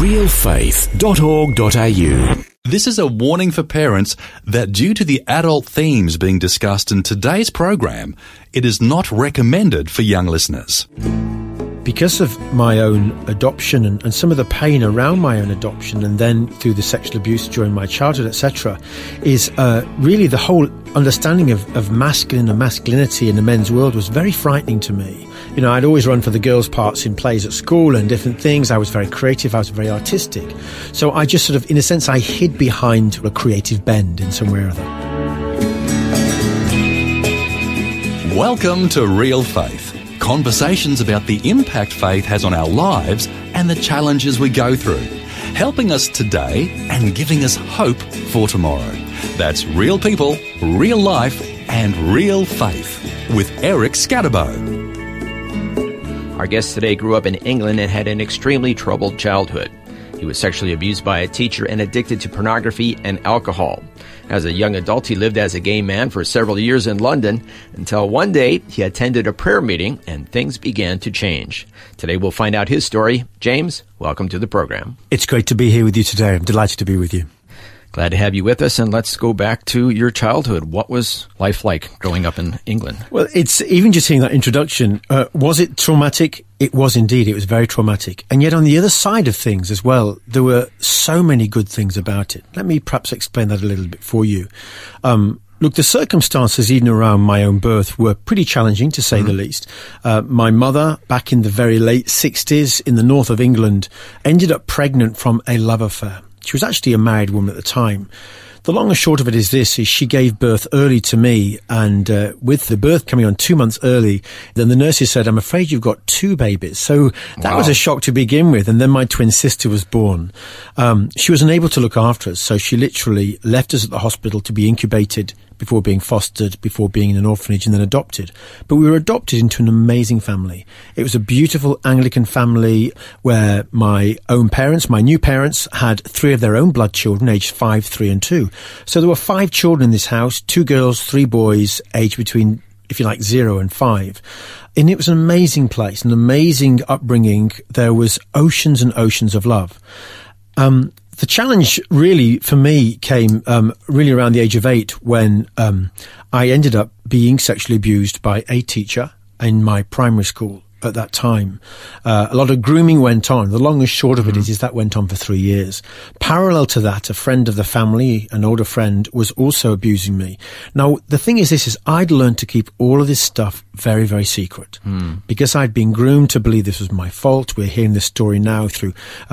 realfaith.org.au. This is a warning for parents that due to the adult themes being discussed in today's program, it is not recommended for young listeners. Because of my own adoption and some of the pain around my own adoption, and then through the sexual abuse during my childhood, etc., is really the whole understanding of masculine and masculinity in the men's world was very frightening to me. You know, I'd always run for the girls' parts in plays at school and different things. I was very creative. I was very artistic. So I just sort of, in a sense, I hid behind a creative bend in some way or other. Welcome to Real Faith. Conversations about the impact faith has on our lives and the challenges we go through, helping us today and giving us hope for tomorrow. That's real people, real life, and real faith with Eric Scatterbo. Our guest today grew up in England and had an extremely troubled childhood. He was sexually abused by a teacher and addicted to pornography and alcohol. As a young adult, he lived as a gay man for several years in London until one day he attended a prayer meeting and things began to change. Today we'll find out his story. James, welcome to the program. It's great to be here with you today. I'm delighted to be with you. Glad to have you with us, and let's go back to your childhood. What was life like growing up in England? Well, it's even just hearing that introduction. Was it traumatic? It was indeed. It was very traumatic. And yet on the other side of things as well, there were so many good things about it. Let me perhaps explain that a little bit for you. Look, the circumstances even around my own birth were pretty challenging, to say the least. My mother, back in the very late 60s in the north of England, ended up pregnant from a love affair. She was actually a married woman at the time. The long and short of it is this, is she gave birth early to me, and with the birth coming on 2 months early, then the nurses said, I'm afraid you've got two babies. So that was a shock to begin with, and then my twin sister was born. She was unable to look after us, so she literally left us at the hospital to be incubated before being fostered, before being in an orphanage, and then adopted. But we were adopted into an amazing family. It was a beautiful Anglican family where my own parents, my new parents, had three of their own blood children, aged 5, 3 and 2. So there were 5 children in this house, 2 girls, 3 boys, aged between, if you like, 0 and 5. And it was an amazing place, an amazing upbringing. There was oceans and oceans of love. The challenge really for me came really around the age of 8 when I ended up being sexually abused by a teacher in my primary school at that time. A lot of grooming went on. The long and short of it is that went on for 3 years. Parallel to that, a friend of the family, an older friend, was also abusing me. Now, the thing is this, is I'd learned to keep all of this stuff very, very secret. Because I'd been groomed to believe this was my fault. We're hearing this story now through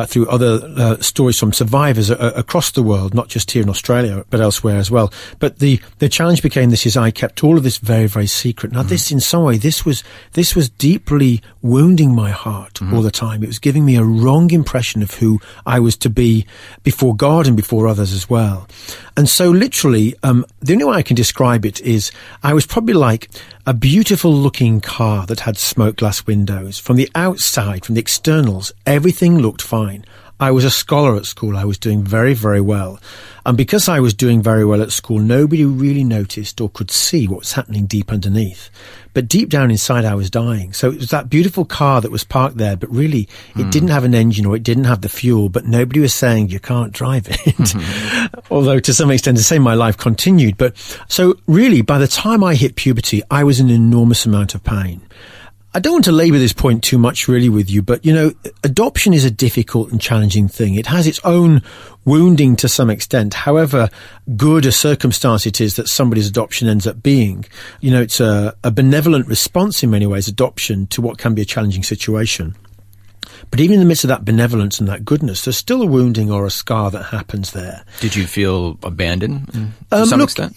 other stories from survivors across the world, not just here in Australia, but elsewhere as well. But the challenge became this, is I kept all of this very, very secret. Now, this, in some way, this was deeply wounding my heart all the time. It was giving me a wrong impression of who I was to be before God and before others as well. And so literally, the only way I can describe it is I was probably like a beautiful looking car that had smoked glass windows. From the outside, from the externals, everything looked fine. I was a scholar at school. I was doing very, very well. And because I was doing very well at school, nobody really noticed or could see what was happening deep underneath. But deep down inside, I was dying. So it was that beautiful car that was parked there, but really it didn't have an engine or it didn't have the fuel, but nobody was saying you can't drive it. Although to some extent, to say my life continued. But so really, by the time I hit puberty, I was in an enormous amount of pain. I don't want to labour this point too much really with you, but, you know, adoption is a difficult and challenging thing. It has its own wounding to some extent, however good a circumstance it is that somebody's adoption ends up being. You know, it's a benevolent response in many ways, adoption, to what can be a challenging situation. But even in the midst of that benevolence and that goodness, there's still a wounding or a scar that happens there. Did you feel abandoned to some extent?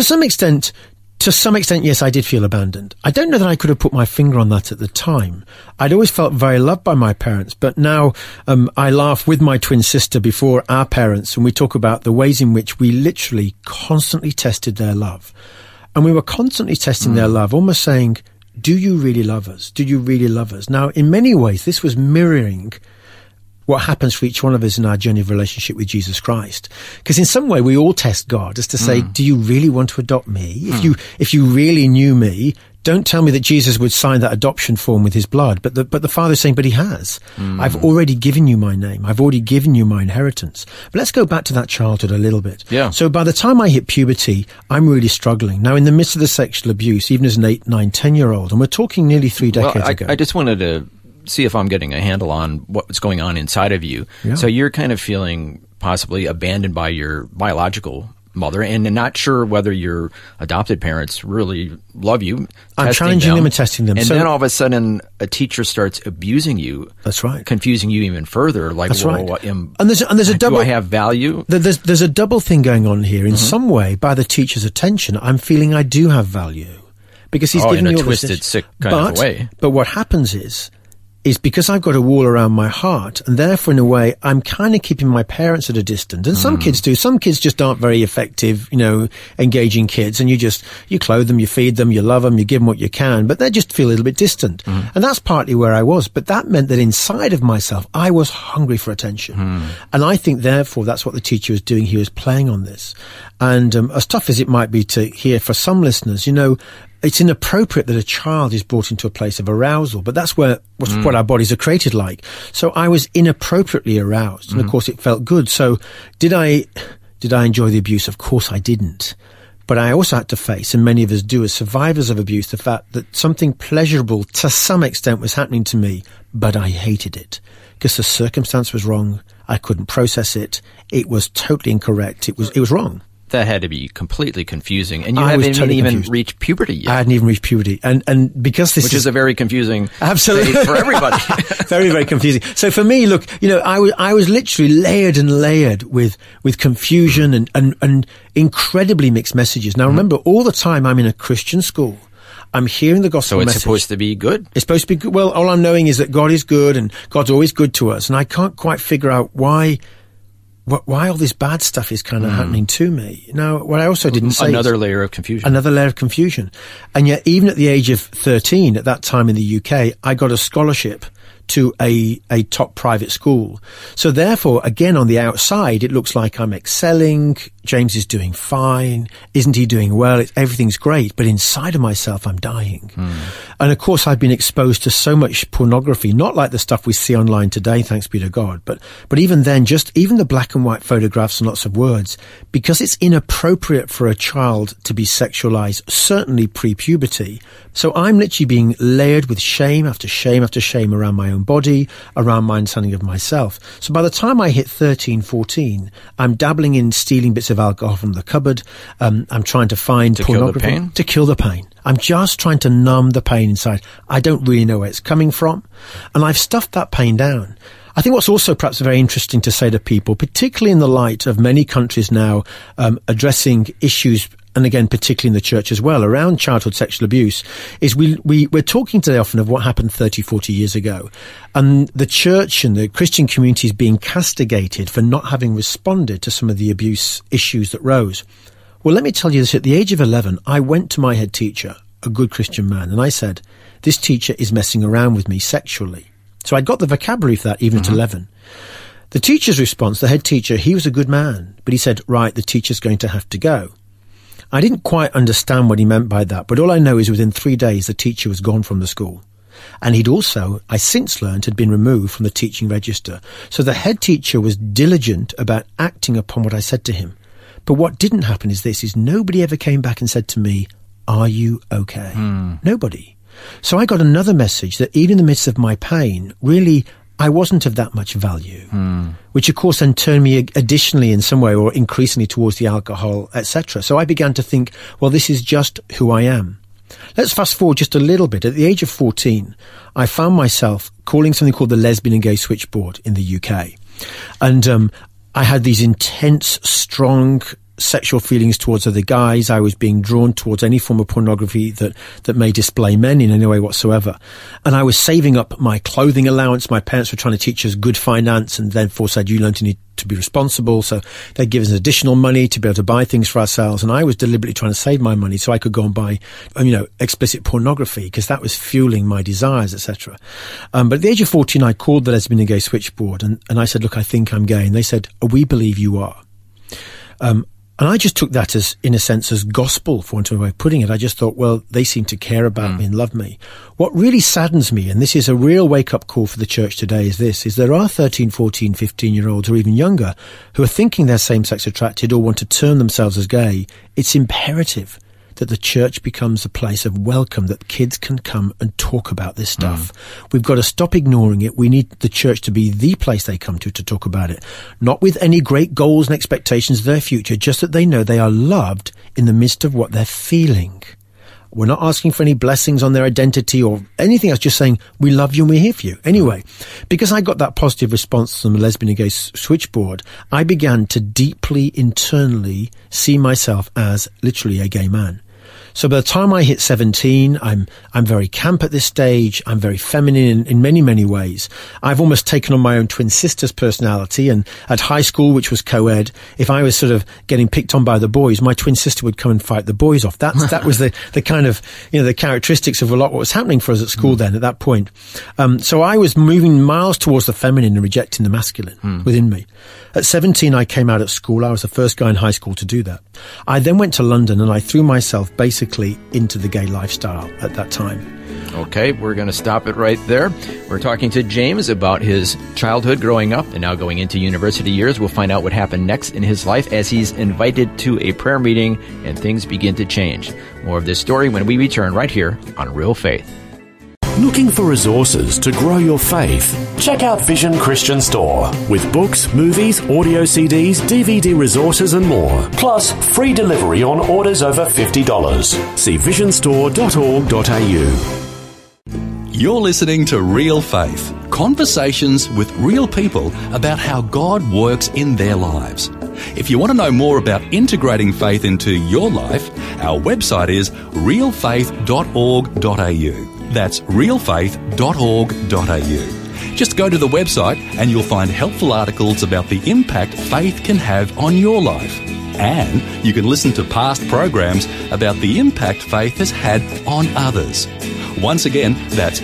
To some extent, yes, I did feel abandoned. I don't know that I could have put my finger on that at the time. I'd always felt very loved by my parents, but now I laugh with my twin sister before our parents, and we talk about the ways in which we literally constantly tested their love. And we were constantly testing their love, almost saying, do you really love us? Do you really love us? Now, in many ways, this was mirroring what happens for each one of us in our journey of relationship with Jesus Christ. Because in some way we all test God as to say, do you really want to adopt me? If you really knew me, don't tell me that Jesus would sign that adoption form with his blood. But the Father's saying, but he has. I've already given you my name. I've already given you my inheritance. But let's go back to that childhood a little bit. Yeah. So by the time I hit puberty, I'm really struggling. Now, in the midst of the sexual abuse, even as an 8, 9, 10-year-old, and we're talking nearly 3 decades ago. I just wanted to see if I'm getting a handle on what's going on inside of you. Yeah. So you're kind of feeling possibly abandoned by your biological mother and not sure whether your adopted parents really love you. I'm challenging them and testing them. And then all of a sudden a teacher starts abusing you. That's right. Confusing you even further. Like, that's right. And there's a double. Do I have value? There's a double thing going on here. In some way, by the teacher's attention, I'm feeling I do have value because he's giving me all in a twisted, sick kind of way. But what happens is because I've got a wall around my heart, and therefore, in a way, I'm kind of keeping my parents at a distance. And some kids do. Some kids just aren't very effective, engaging kids. And you clothe them, you feed them, you love them, you give them what you can, but they just feel a little bit distant. And that's partly where I was. But that meant that inside of myself, I was hungry for attention. And I think, therefore, that's what the teacher was doing. He was playing on this. And as tough as it might be to hear for some listeners, it's inappropriate that a child is brought into a place of arousal, but that's what our bodies are created like. So I was inappropriately aroused, and of course it felt good. So did I enjoy the abuse? Of course I didn't. But I also had to face, and many of us do as survivors of abuse, the fact that something pleasurable to some extent was happening to me, but I hated it because the circumstance was wrong. I couldn't process it. It was totally incorrect. It was wrong. That had to be completely confusing, and you hadn't even reached puberty yet. I hadn't even reached puberty, and because this is a very confusing absolutely phase for everybody. Very, very confusing. So for me, look, I was literally layered and layered with confusion and incredibly mixed messages. Now remember, all the time I'm in a Christian school. I'm hearing the gospel message. So it's supposed to be good? It's supposed to be good. Well, all I'm knowing is that God is good, and God's always good to us, and I can't quite figure out why all this bad stuff is kind of happening to me. Now, what I also didn't say another layer of confusion. Another layer of confusion. And yet, even at the age of 13, at that time in the UK, I got a scholarship to a top private school. So therefore, again, on the outside, it looks like I'm excelling. James is doing fine. Isn't he doing well? Everything's great. But inside of myself, I'm dying. And of course, I've been exposed to so much pornography, not like the stuff we see online today, thanks be to God. But even then, even the black and white photographs and lots of words, because it's inappropriate for a child to be sexualized, certainly pre-puberty. So I'm literally being layered with shame after shame after shame around my own body, around my understanding of myself. So by the time I hit 13, 14, I'm dabbling in stealing bits of alcohol from the cupboard. I'm trying to find pornography to kill the pain. I'm just trying to numb the pain inside. I don't really know where it's coming from. And I've stuffed that pain down. I think what's also perhaps very interesting to say to people, particularly in the light of many countries now addressing issues, and again, particularly in the church as well, around childhood sexual abuse, is we're talking today often of what happened 30, 40 years ago. And the church and the Christian community is being castigated for not having responded to some of the abuse issues that rose. Well, let me tell you this. At the age of 11, I went to my head teacher, a good Christian man, and I said, this teacher is messing around with me sexually. So I'd got the vocabulary for that even at 11. The teacher's response, the head teacher, he was a good man, but he said, right, the teacher's going to have to go. I didn't quite understand what he meant by that, but all I know is within 3 days, the teacher was gone from the school. And he'd also, I since learned, had been removed from the teaching register. So the head teacher was diligent about acting upon what I said to him. But what didn't happen is nobody ever came back and said to me, are you okay? Nobody. So I got another message that even in the midst of my pain, really, I wasn't of that much value, which of course then turned me additionally in some way or increasingly towards the alcohol, etc. So I began to think, well, this is just who I am. Let's fast forward just a little bit. At the age of 14, I found myself calling something called the Lesbian and Gay Switchboard in the UK. And I had these intense, strong sexual feelings towards other guys. I was being drawn towards any form of pornography that may display men in any way whatsoever. And I was saving up my clothing allowance. My parents were trying to teach us good finance, and therefore said, you learn to need to be responsible. So they'd give us additional money to be able to buy things for ourselves. And I was deliberately trying to save my money so I could go and buy, explicit pornography, because that was fueling my desires, etc. But at the age of 14, I called the Lesbian and Gay Switchboard, and I said, look, I think I'm gay. And they said, we believe you are. And I just took that as, in a sense, as gospel, for want of a way of putting it. I just thought, well, they seem to care about me and love me. What really saddens me, and this is a real wake-up call for the church today, is there are 13, 14, 15-year-olds or even younger who are thinking they're same-sex attracted or want to term themselves as gay. It's imperative that the church becomes a place of welcome, that kids can come and talk about this stuff. We've got to stop ignoring it. We need the church to be the place they come to talk about it. Not with any great goals and expectations of their future, just that they know they are loved in the midst of what they're feeling. We're not asking for any blessings on their identity or anything else, just saying, we love you and we're here for you. Anyway, because I got that positive response from the Lesbian and Gay Switchboard, I began to deeply, internally see myself as literally a gay man. So by the time I hit 17, I'm very camp at this stage. I'm very feminine in many, many ways. I've almost taken on my own twin sister's personality. And at high school, which was co-ed, if I was sort of getting picked on by the boys, my twin sister would come and fight the boys off. That was the kind of, the characteristics of a lot what was happening for us at school then at that point. So I was moving miles towards the feminine and rejecting the masculine within me. At 17, I came out of school. I was the first guy in high school to do that. I then went to London and I threw myself basically into the gay lifestyle at that time. Okay, we're going to stop it right there. We're talking to James about his childhood growing up and now going into university years. We'll find out what happened next in his life as he's invited to a prayer meeting and things begin to change. More of this story when we return right here on Real Faith. Looking for resources to grow your faith? Check out Vision Christian Store with books, movies, audio CDs, DVD resources and more. Plus, free delivery on orders over $50. See visionstore.org.au. You're listening to Real Faith, conversations with real people about how God works in their lives. If you want to know more about integrating faith into your life, our website is realfaith.org.au. That's realfaith.org.au. Just go to the website and you'll find helpful articles about the impact faith can have on your life. And you can listen to past programs about the impact faith has had on others. Once again, that's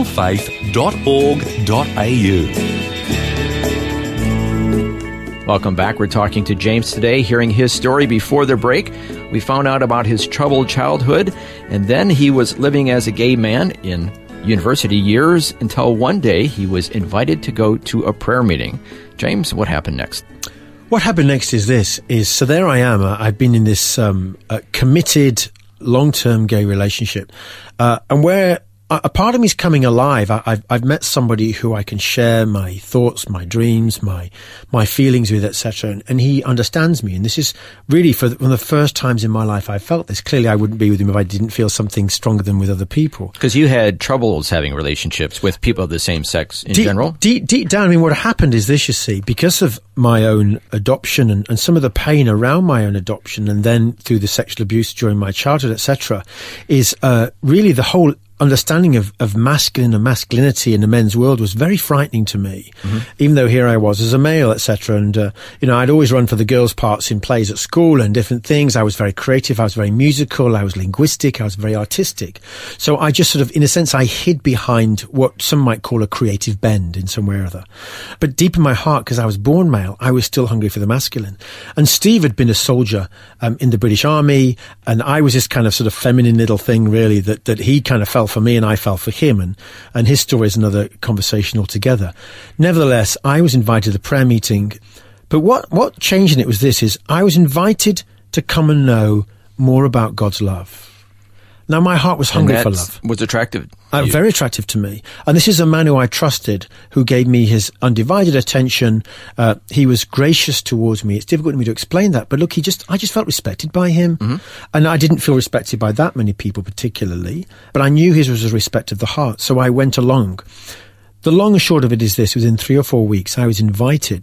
realfaith.org.au. Welcome back. We're talking to James today, hearing his story. Before the break, we found out about his troubled childhood, and then he was living as a gay man in university years until one day he was invited to go to a prayer meeting. James, what happened next? What happened next is so there I am. I've been in this committed, long-term gay relationship, and where a part of me is coming alive. I've met somebody who I can share my thoughts, my dreams, my feelings with, etc. And he understands me. And this is really one of the first times in my life I felt this. Clearly, I wouldn't be with him if I didn't feel something stronger than with other people. Because you had troubles having relationships with people of the same sex in general? Deep down, I mean, what happened is this, you see, because of my own adoption and some of the pain around my own adoption, and then through the sexual abuse during my childhood, etc., is really the whole understanding of masculine and masculinity in the men's world was very frightening to me, even though here I was as a male, etc. And, I'd always run for the girls' parts in plays at school and different things. I was very creative. I was very musical. I was linguistic. I was very artistic. So I just sort of, in a sense, I hid behind what some might call a creative bend in some way or other. But deep in my heart, because I was born male, I was still hungry for the masculine. And Steve had been a soldier in the British Army, and I was this kind of sort of feminine little thing, really, that he kind of fell for me and I fell for him, and his story is another conversation altogether. Nevertheless, I was invited to the prayer meeting, but what changed in it was this, is I was invited to come and know more about God's love. Now, my heart was hungry for love. Was attractive. Very attractive to me. And this is a man who I trusted, who gave me his undivided attention. He was gracious towards me. It's difficult for me to explain that, but look, I just felt respected by him. And I didn't feel respected by that many people particularly, but I knew his was a respect of the heart. So I went along. The long and short of it is this: within 3 or 4 weeks, I was invited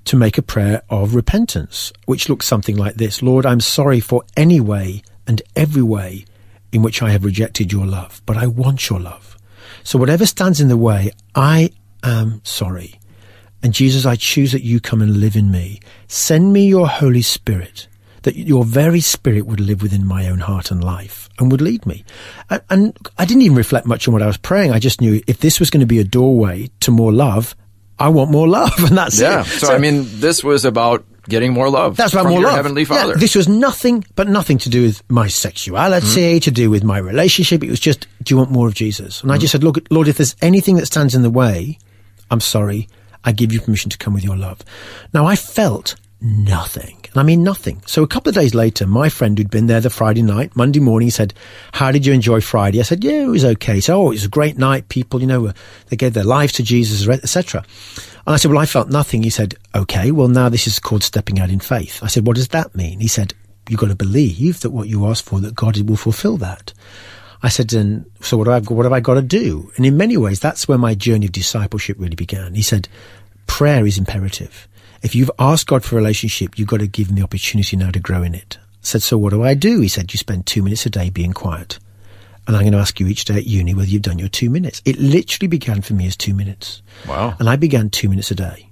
to make a prayer of repentance, which looks something like this. Lord, I'm sorry for any way and every way in which I have rejected your love, but I want your love. So whatever stands in the way, I am sorry. And Jesus, I choose that you come and live in me. Send me your Holy Spirit, that your very Spirit would live within my own heart and life and would lead me. And I didn't even reflect much on what I was praying. I just knew if this was going to be a doorway to more love, I want more love, and that's it. So I mean, this was about getting more love. That's about from more your love. Heavenly Father. Yeah, this was nothing to do with my sexuality, to do with my relationship. It was just, do you want more of Jesus? And I just said, look, Lord, if there's anything that stands in the way, I'm sorry. I give you permission to come with your love. Now, I felt nothing. And I mean nothing. So a couple of days later, my friend who'd been there the Friday night, Monday morning, said, how did you enjoy Friday? I said, yeah, it was okay. So, it was a great night. People, they gave their lives to Jesus, etc. And I said, well, I felt nothing. He said, okay, well, now this is called stepping out in faith. I said, what does that mean? He said, you've got to believe that what you ask for, that God will fulfill that. I said, so what have I got to do? And in many ways, that's where my journey of discipleship really began. He said, prayer is imperative. If you've asked God for a relationship, you've got to give him the opportunity now to grow in it. I said, so what do I do? He said, you spend 2 minutes a day being quiet. And I'm going to ask you each day at uni whether you've done your 2 minutes. It literally began for me as 2 minutes. Wow. And I began 2 minutes a day.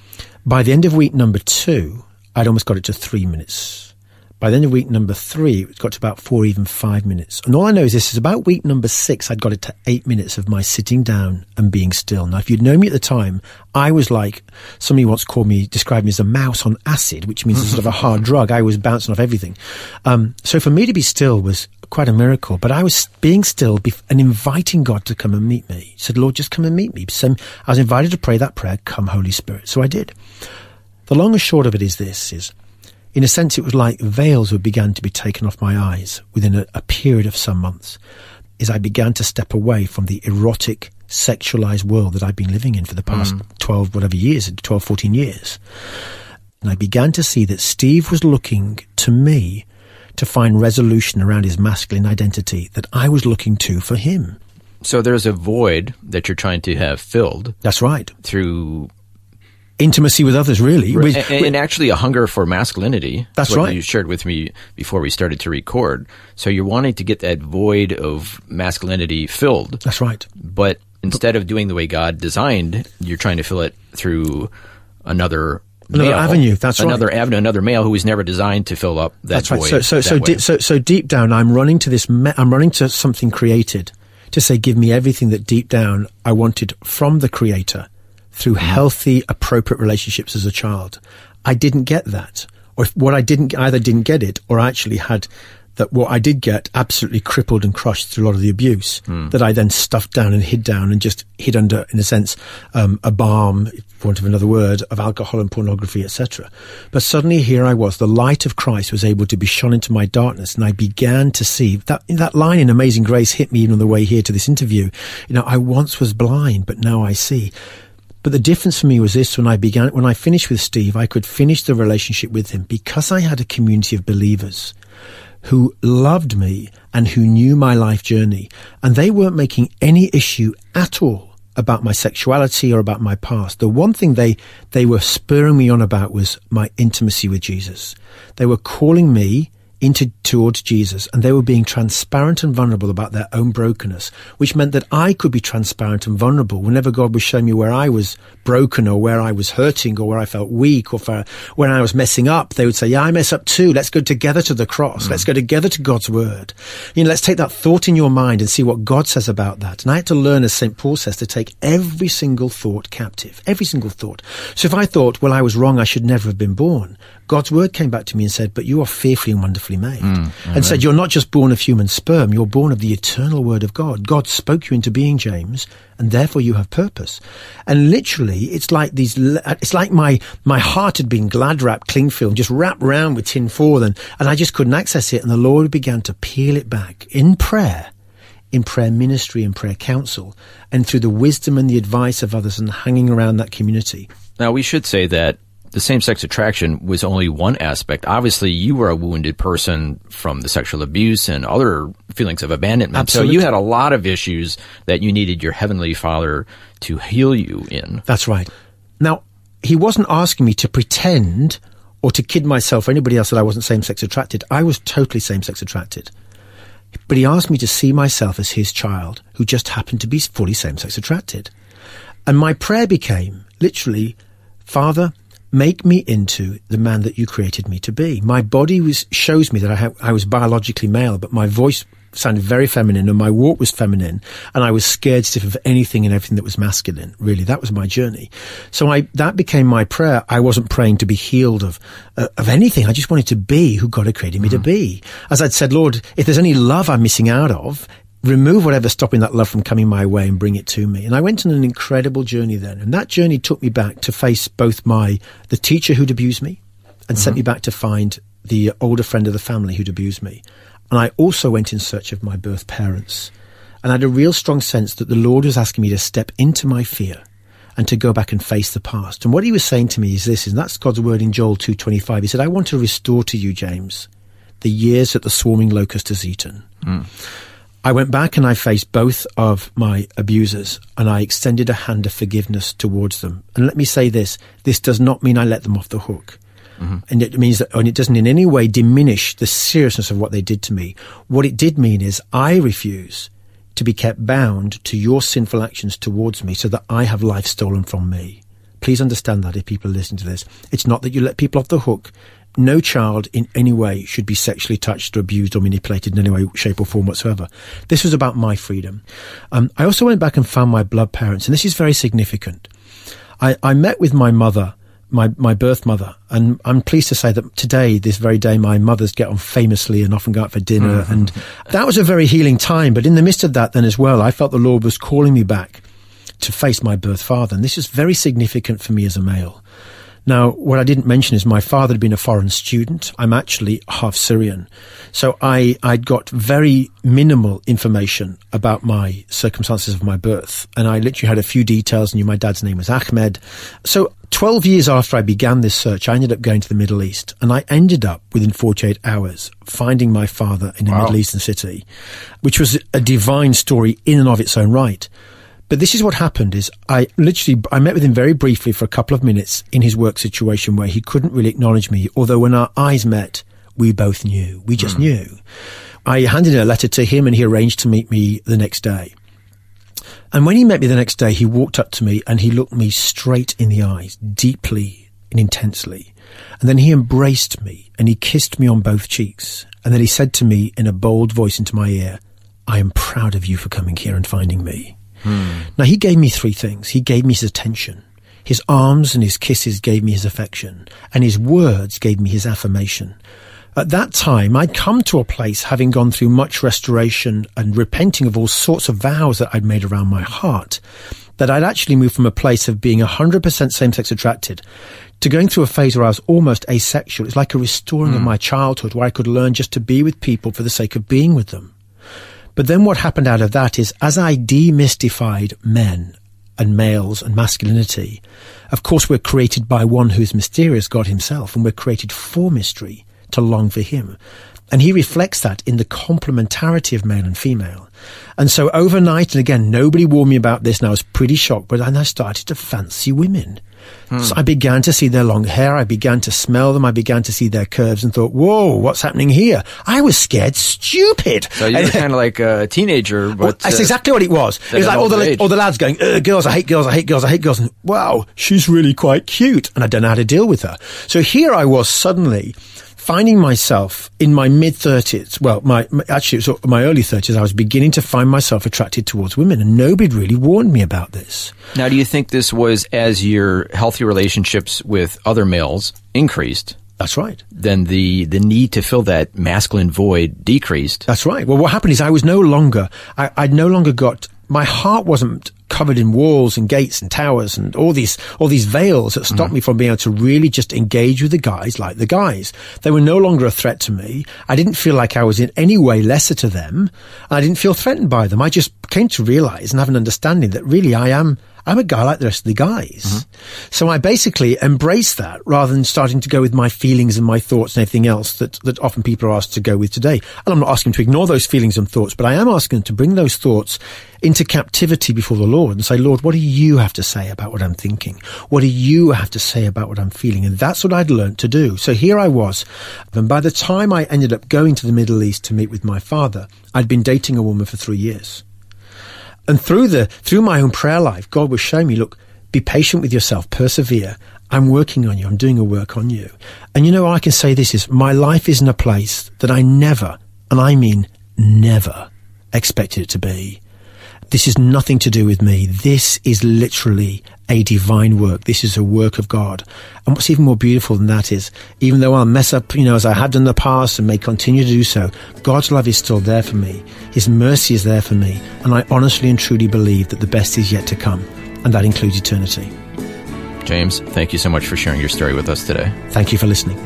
By the end of week number 2, I'd almost got it to 3 minutes. By the end of week number 3, it got to about 4, even 5 minutes. And all I know is this is about week number 6, I'd got it to 8 minutes of my sitting down and being still. Now, if you'd known me at the time, I was like, somebody once described me as a mouse on acid, which means a sort of a hard drug. I was bouncing off everything. So for me to be still was quite a miracle. But I was being still and inviting God to come and meet me. He said, Lord, just come and meet me. So I was invited to pray that prayer, come Holy Spirit. So I did. The long and short of it is this, in a sense, it was like veils began to be taken off my eyes within a period of some months as I began to step away from the erotic, sexualized world that I've been living in for the past 12, 14 years. And I began to see that Steve was looking to me to find resolution around his masculine identity that I was looking to for him. So there's a void that you're trying to have filled. That's right. Through intimacy with others, really. And actually a hunger for masculinity. That's what right. You shared with me before we started to record. So you're wanting to get that void of masculinity filled. That's right. But instead of doing the way God designed, you're trying to fill it through another avenue. That's right. Another avenue, another male who was never designed to fill up that That's right. void. So deep down, I'm running to something created to say, give me everything that deep down I wanted from the Creator through healthy, appropriate relationships as a child. I didn't get that. Or either didn't get it, or I actually had that what I did get absolutely crippled and crushed through a lot of the abuse that I then stuffed down and hid down and just hid under, in a sense, a balm, for want of another word, of alcohol and pornography, etc. But suddenly here I was, the light of Christ was able to be shone into my darkness, and I began to see that line in Amazing Grace hit me even on the way here to this interview. I once was blind, but now I see. But the difference for me was this: when I finished with Steve, I could finish the relationship with him because I had a community of believers who loved me and who knew my life journey. And they weren't making any issue at all about my sexuality or about my past. The one thing they were spurring me on about was my intimacy with Jesus. They were calling me towards Jesus, and they were being transparent and vulnerable about their own brokenness, which meant that I could be transparent and vulnerable whenever God was showing me where I was broken or where I was hurting or where I felt weak or when I was messing up. They would say, yeah, I mess up too. Let's go together to the cross. Let's go together to God's word. Let's take that thought in your mind and see what God says about that. And I had to learn, as St. Paul says, to take every single thought captive, every single thought. So if I thought, well, I was wrong, I should never have been born, God's word came back to me and said, but you are fearfully and wonderfully made. And said, you're not just born of human sperm, you're born of the eternal word of God. God spoke you into being, James, and therefore you have purpose. And literally, it's like my heart had been glad wrapped, cling film, just wrapped around with tin foil, and I just couldn't access it. And the Lord began to peel it back in prayer ministry, in prayer counsel, and through the wisdom and the advice of others and hanging around that community. Now, we should say that the same-sex attraction was only one aspect. Obviously, you were a wounded person from the sexual abuse and other feelings of abandonment. Absolutely. So you had a lot of issues that you needed your Heavenly Father to heal you in. That's right. Now, he wasn't asking me to pretend or to kid myself or anybody else that I wasn't same-sex attracted. I was totally same-sex attracted. But he asked me to see myself as his child, who just happened to be fully same-sex attracted. And my prayer became, literally, Father, make me into the man that you created me to be. My body shows me that I was biologically male, but my voice sounded very feminine and my walk was feminine, and I was scared stiff of anything and everything that was masculine. Really, that was my journey. So that became my prayer. I wasn't praying to be healed of anything. I just wanted to be who God had created me to be. As I'd said, Lord, if there's any love I'm missing out of, remove whatever's stopping that love from coming my way and bring it to me. And I went on an incredible journey then. And that journey took me back to face both the teacher who'd abused me and sent me back to find the older friend of the family who'd abused me. And I also went in search of my birth parents. And I had a real strong sense that the Lord was asking me to step into my fear and to go back and face the past. And what he was saying to me is this, and that's God's word in Joel 2:25. He said, I want to restore to you, James, the years that the swarming locust has eaten. I went back and I faced both of my abusers, and I extended a hand of forgiveness towards them. And let me say this does not mean I let them off the hook. And it means that, and it doesn't in any way diminish the seriousness of what they did to me. What it did mean is I refuse to be kept bound to your sinful actions towards me so that I have life stolen from me. Please understand that if people are listening to this. It's not that you let people off the hook. No child in any way should be sexually touched or abused or manipulated in any way, shape or form whatsoever. This was about my freedom. I also went back and found my blood parents, and this is very significant. I met with my mother, my birth mother, and I'm pleased to say that today, this very day, my mothers get on famously and often go out for dinner, and that was a very healing time. But in the midst of that then as well, I felt the Lord was calling me back to face my birth father, and this is very significant for me as a male. Now, what I didn't mention is my father had been a foreign student. I'm actually half Syrian. So I'd got very minimal information about my circumstances of my birth. And I literally had a few details. Knew my dad's name was Ahmed. So 12 years after I began this search, I ended up going to the Middle East. And I ended up, within 48 hours, finding my father in a Middle Eastern city, which was a divine story in and of its own right. But this is what happened is I met with him very briefly for a couple of minutes in his work situation where he couldn't really acknowledge me, although when our eyes met, we both knew. We just knew. I handed in a letter to him and he arranged to meet me the next day. And when he met me the next day, he walked up to me and he looked me straight in the eyes, deeply and intensely. And then he embraced me and he kissed me on both cheeks. And then he said to me in a bold voice into my ear, I am proud of you for coming here and finding me. Now, he gave me three things. He gave me his attention. His arms and his kisses gave me his affection. And his words gave me his affirmation. At that time, I'd come to a place, having gone through much restoration and repenting of all sorts of vows that I'd made around my heart, that I'd actually moved from a place of being 100% same-sex attracted to going through a phase where I was almost asexual. It's like a restoring of my childhood where I could learn just to be with people for the sake of being with them. But then what happened out of that is, as I demystified men and males and masculinity, of course we're created by one who is mysterious, God himself, and we're created for mystery, to long for him. And he reflects that in the complementarity of male and female. And so overnight, and again, nobody warned me about this, and I was pretty shocked, but then I started to fancy women. So I began to see their long hair, I began to smell them, I began to see their curves and thought, whoa, what's happening here? I was scared stupid. So you were kind of like a teenager, but... That's exactly what it was. It was like all the lads going, girls, I hate girls, I hate girls, I hate girls. And wow, she's really quite cute. And I don't know how to deal with her. So here I was suddenly finding myself in my mid-30s, well, actually it was my early 30s, I was beginning to find myself attracted towards women, and nobody really warned me about this. Now, do you think this was as your healthy relationships with other males increased? That's right. Then the need to fill that masculine void decreased. That's right. Well, what happened is I'd no longer got, my heart wasn't covered in walls and gates and towers and all these veils that stopped me from being able to really just engage with the guys like the guys. They were no longer a threat to me. I didn't feel like I was in any way lesser to them. I didn't feel threatened by them. I just came to realize and have an understanding that really I am I'm a guy like the rest of the guys. So I basically embraced that rather than starting to go with my feelings and my thoughts and everything else that often people are asked to go with today. And I'm not asking them to ignore those feelings and thoughts, but I am asking them to bring those thoughts into captivity before the Lord and say, Lord, what do you have to say about what I'm thinking? What do you have to say about what I'm feeling? And that's what I'd learned to do. So here I was. And by the time I ended up going to the Middle East to meet with my father, I'd been dating a woman for 3 years. And through my own prayer life, God was showing me, look, be patient with yourself, persevere. I'm working on you. I'm doing a work on you. And I can say this is, my life is in a place that I never, and I mean never, expected it to be. This is nothing to do with me. This is literally a divine work. This is a work of God. And what's even more beautiful than that is, even though I'll mess up, as I have done in the past and may continue to do so, God's love is still there for me. His mercy is there for me. And I honestly and truly believe that the best is yet to come. And that includes eternity. James, thank you so much for sharing your story with us today. Thank you for listening.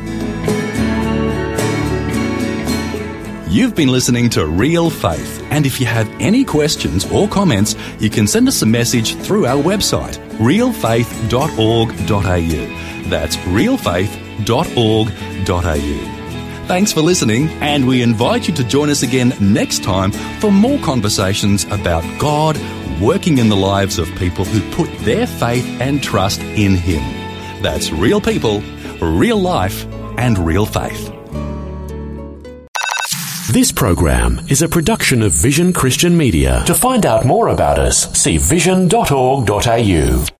You've been listening to Real Faith, and if you have any questions or comments, you can send us a message through our website, realfaith.org.au. That's realfaith.org.au. Thanks for listening, and we invite you to join us again next time for more conversations about God working in the lives of people who put their faith and trust in Him. That's real people, real life, and real faith. This program is a production of Vision Christian Media. To find out more about us, see vision.org.au.